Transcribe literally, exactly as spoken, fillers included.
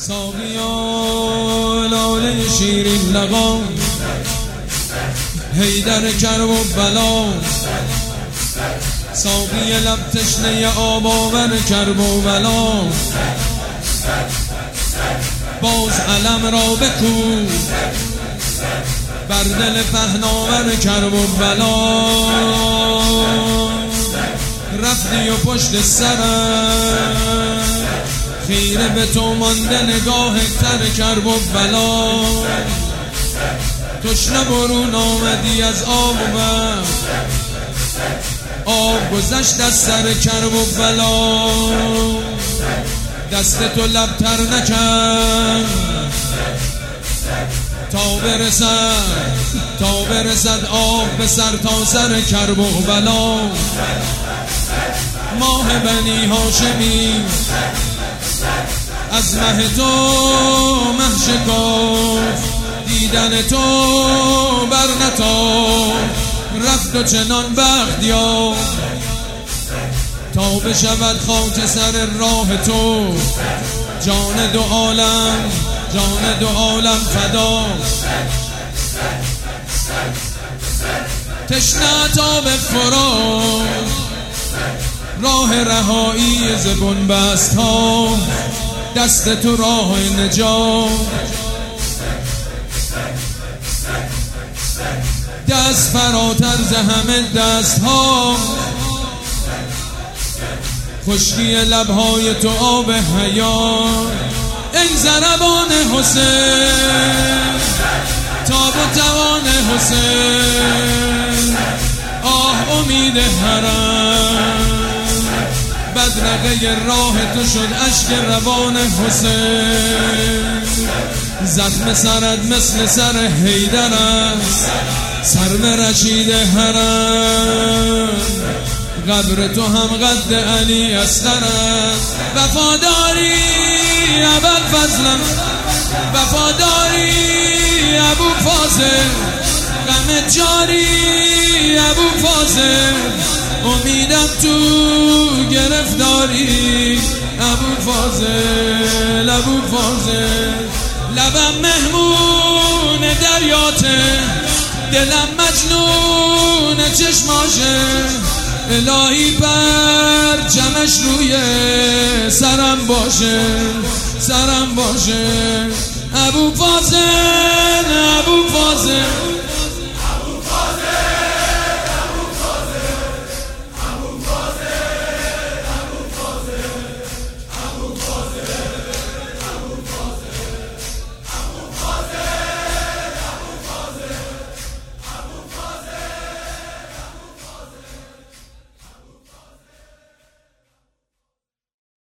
ساقیا لاله شیرین لقا، حیدر کرب و بلا، ساقی لب تشنه آب آور کرب و بلا، باز علم را بکوب بر دل پهناور کرب و بلا. رفتی و پشت سرم خیره به تو مانده نگاه تر کرب و بلا. تشنه برون آمدی از آب و من، آب گذشت از سر کرب و بلا. دست تو لبتر نکن تا برسد تا برسد آب به سر تا سر کرب و بلا. ماه بنی هاشمی از مه تو مه شکافت، دیدن تو بر نتافت، رفت و چنان بخت یافت تا بشود خاک سر راه تو. جان دو عالم جان دو عالم فدا، تشنه تا به فرات راه رهایی زبون بست ها، دست تو راه نجات. دست فراتر ز همه دست ها، خشکی لبهای تو آب حیات. ای ضربان حسین تاب و توان حسین، آه امید حرم، بدرقه راه تو شد اشک روان حسین. زخم سرت مثل سر حیدر است، سر رشید حرم، قبر تو هم قد علی اصغر است. وفاداری ابوالفضلم، وفاداری ابوالفاضل، غم جاری ابوالفاضل، امیدم تو گرفتاری ابوالفاضل ابوالفاضل. لبم مهمون دریاته، دلم مجنون چشماشه، الهی پر جمش روی سرم باشه سرم باشه. ابوالفاضل ابوالفاضل